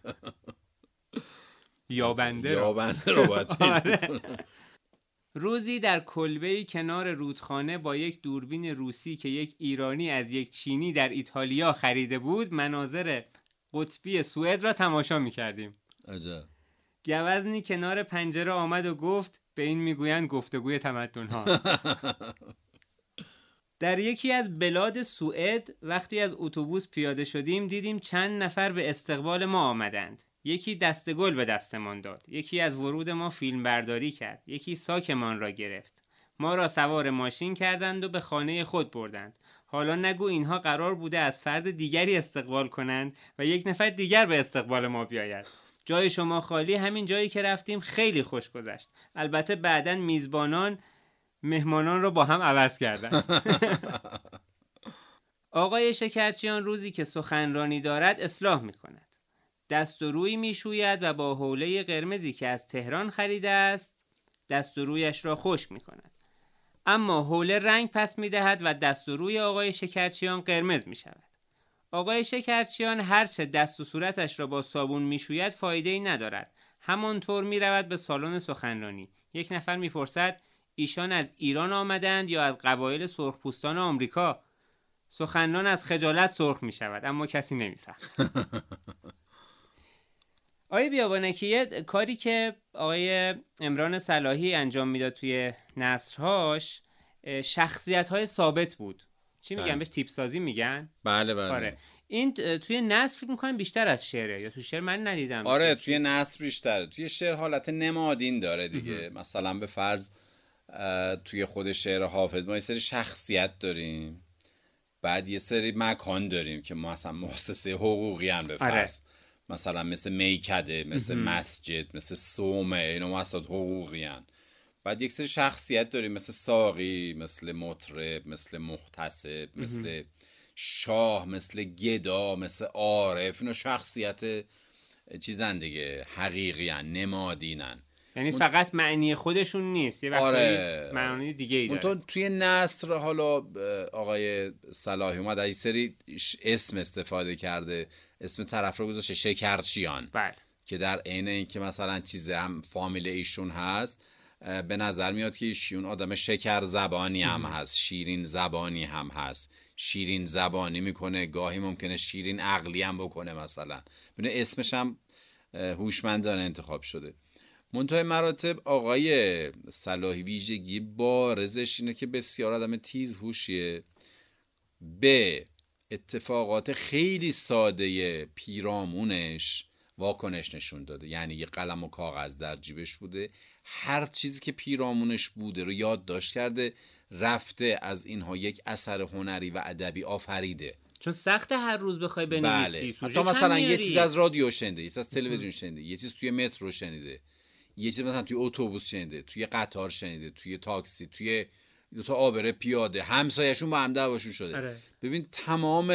یابنده رو باید روزی در کلبه‌ای کنار رودخانه با یک دوربین روسی که یک ایرانی از یک چینی در ایتالیا خریده بود مناظر قطبی سوئد را تماشا می‌کردیم. عجب. گوزنی کنار پنجره آمد و گفت به این میگویند گفتگوی تمدن‌ها. در یکی از بلاد سوئد وقتی از اتوبوس پیاده شدیم دیدیم چند نفر به استقبال ما آمدند. یکی دستگل به دستمان داد، یکی از ورود ما فیلم برداری کرد، یکی ساکمان را گرفت. ما را سوار ماشین کردند و به خانه خود بردند. حالا نگو اینها قرار بوده از فرد دیگری استقبال کنند و یک نفر دیگر به استقبال ما بیاید. جای شما خالی. همین جایی که رفتیم خیلی خوش گذشت. البته بعداً میزبانان مهمانان را با هم عوض کردند. آقای شکرچیان روزی که سخنرانی دارد اصلاح می کند. دست و روی می شوید و با حوله قرمزی که از تهران خریده است دست و رویش را خشک می کند. اما حوله رنگ پس می دهد و دست و روی آقای شکرچیان قرمز می شود. آقای شکرچیان هرچه دست و صورتش را با صابون می شوید فایده‌ای ندارد. همانطور می رود به سالن سخنرانی. یک نفر می پرسد ایشان از ایران آمدند یا از قبایل سرخپوستان آمریکا؟ سخنران از خجالت سرخ می شود اما کسی نمی فهمد. آقای بیابانکی یه کاری که آقای عمران صلاحی انجام میداد توی نثرهاش شخصیت‌های ثابت بود. چی میگن بهش؟ تیپ سازی میگن؟ بله. آره. این توی نثر فکر می‌کنم بیشتر از شعره یا تو شعر من ندیدم. آره توی نثر بیشتره. توی شعر حالت نمادین داره دیگه. مثلا به فرض توی خود شعر حافظ ما یه سری شخصیت داریم، بعد یه سری مکان داریم که ما مثلا مؤسسه حقوقی ان به فرض. مثلا مثل میکده، مثل مسجد، مثل صومعه، اینا مؤسسات حقوقی ان. بعد یک سری شخصیت داریم مثل ساقی، مثل مطرب، مثل محتسب، مثل شاه، مثل گدا، مثل عارف. اینا شخصیت چیزن دیگه، حقیقی ان، نمادینن. یعنی فقط معنی خودشون نیست، یه وقتی معنی دیگه ای داره. توی نثر حالا آقای صلاحی اومد از سری اسم استفاده کرده، اسم طرف رو گذاشته شکرچیان. بله. که در عین اینکه مثلا چیز هم فامیل ایشون هست، به نظر میاد که ایشون آدم شکر زبانی هم هست، شیرین زبانی هم هست. شیرین زبانی میکنه، گاهی ممکنه شیرین عقلی هم بکنه مثلا. ببین اسمش هم هوشمندانه انتخاب شده. منتهای مراتب آقای صلاحی ویژگی بارزش اینه که بسیار آدم تیز هوشیه، به اتفاقات خیلی ساده پیرامونش واکنش نشون داده. یعنی یه قلم و کاغذ در جیبش بوده، هر چیزی که پیرامونش بوده رو یادداشت کرده، رفته از اینها یک اثر هنری و ادبی آفریده. چون سخت هر روز بخوای بنویسی. بله. حتی مثلا یه چیز از رادیو شنیده، یه چیز از تلویزیون شنیده، یه چیز توی مترو شنیده، یه چیز مثلا توی اتوبوس شنیده، توی قطار شنیده، توی تاکسی، توی دو تا آبره پیاده، همسایه‌شون با هم دعواشون شده. ببین تمام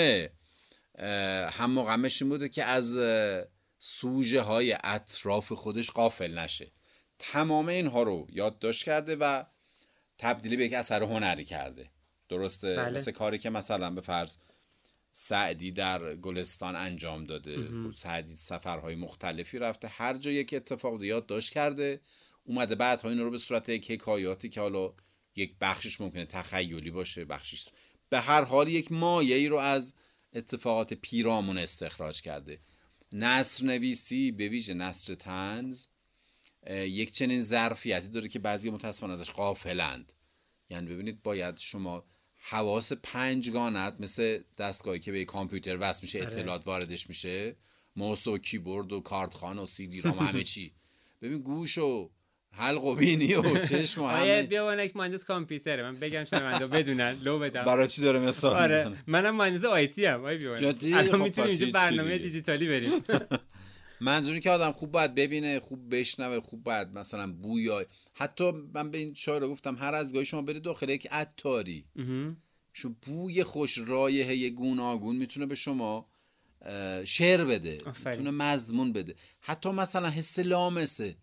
هم و غمش این بوده که از سوژه های اطراف خودش غافل نشه. تمام اینها رو یادداشت کرده و تبدیل به یک اثر هنری کرده. درسته؟ بله. مثل کاری که مثلا به فرض سعدی در گلستان انجام داده. سعدی سفرهای مختلفی رفته، هر جا یک اتفاق یادداشت کرده، اومده بعدها این رو به صورت یک حکایاتی که حالا یک بخشش ممکنه تخیلی باشه، بخشش به هر حال یک مایه‌ای رو از اتفاقات پیرامون استخراج کرده. نثر نویسی به ویژه نثر طنز یک چنین ظرفیتی داره که بعضی متاسفانه ازش غافلند. یعنی ببینید باید شما حواس 5 گانت مثل دستگاهی که به کامپیوتر وصل میشه اطلاعات واردش میشه، موس و کیبورد و کارتخوان و سی دی رام همه چی، ببین گوش و حلق و بینی و چشم و همه. بیابانک مهندس کامپیوتره، من بگم شنوندا بدونن لو بدم برای چی داره مثال میزنه. آره منم مهندس آیتی ام. الان میتونیم اینجا برنامه دیجیتالی بریم. منظوری که آدم خوب باید ببینه، خوب بشنوه، خوب باید مثلا بویا. حتی من به این شاعر گفتم هر از گاهی شما برید داخل یک عطاری، شو بوی خوش رایحه گوناگون میتونه به شما شعر بده، میتونه مضمون بده. حتی مثلا حس لامسه،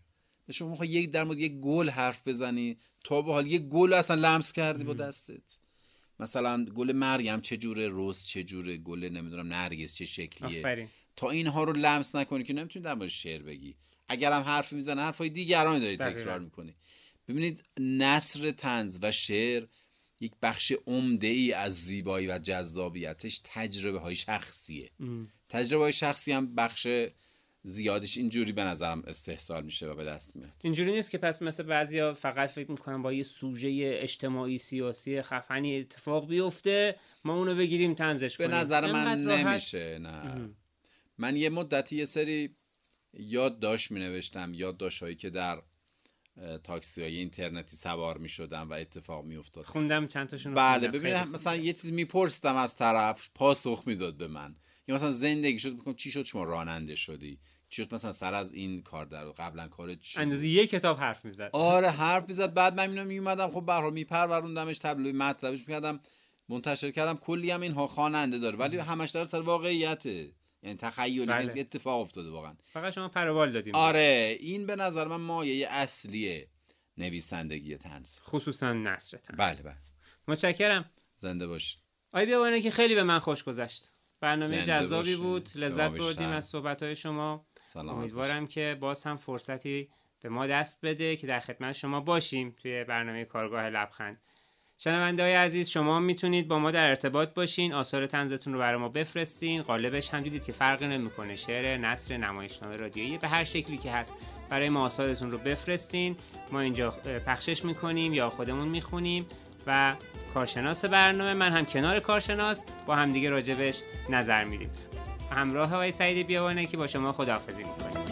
شما میخوای یک در مورد یک گل حرف بزنی، تا به حال یک گل اصلا لمس کردی با دستت؟ مثلا گل مریم چه جوره، روز چه جوره، گل نمیدونم نرگس چه شکلیه. آفرین. تا اینها رو لمس نکنی که نمیتونی در مورد شعر بگی. اگر هم حرف میزنه حرفای دیگران داری تکرار میکنی. ببینید نثر، طنز و شعر یک بخش عمده ای از زیبایی و جذابیتش تجربه های شخصیه. تجربه های شخصی هم بخش زیادش اینجوری به نظرم استحصال میشه و به دست میاد. اینجوری نیست که پس مثل بعضیا فقط فکر میکنن با یه سوژه اجتماعی سیاسی خفنی اتفاق بیفته ما اونو بگیریم طنزش کنیم. به نظر من نمیشه. نه من یه مدتی یه سری یادداشت مینوشتم، یادداشت‌هایی که در تاکسی‌های اینترنتی سوار می‌شدم و اتفاق می‌افتاد. خوندم چند تاشون. بله ببینید مثلا یه چیز میپرسیدم از طرف، پاسخ میداد به من. یا مثلا زندگی شد میگم چی شد شما راننده شدی؟ چی شد مثلا سر از این کار در قبلا کارت چی؟ اندازه یک کتاب حرف میزد. آره حرف میزد. بعد من اینو میومدم خب به هر حال میپروروندمش، تبلیغ مطلبش میکردم، منتشر کردم. کلی هم اینها خواننده داره ولی همش در سر واقعیته، یعنی تخیلی نیست، اتفاق افتاده واقعا. فقط شما پروبال دادیم. آره این به نظر من مایه اصلی نویسندگی طنز، خصوصا نثر طنز. بله بله. متشکرم. زنده باشی. آقای بیابانی که خیلی به من خوش گذشت. برنامه جذابی بود، لذت بردیم از صحبت‌های شما. امیدوارم که باز هم فرصتی به ما دست بده که در خدمت شما باشیم توی برنامه کارگاه لبخند. شنونده‌های عزیز شما میتونید با ما در ارتباط باشین، آثار طنزتون رو برای ما بفرستین. قالبش هم دیدید که فرقی نمیکنه، شعر، نثر، نمایشنامه، رادیویی، به هر شکلی که هست برای ما آثارتون رو بفرستین. ما اینجا پخشش میکنیم یا خودمون میخونیم و کارشناس برنامه، من هم کنار کارشناس، با هم دیگه راجبش نظر میدیم. همراه آقای سعید بیابانی که با شما خداحافظی میکنیم.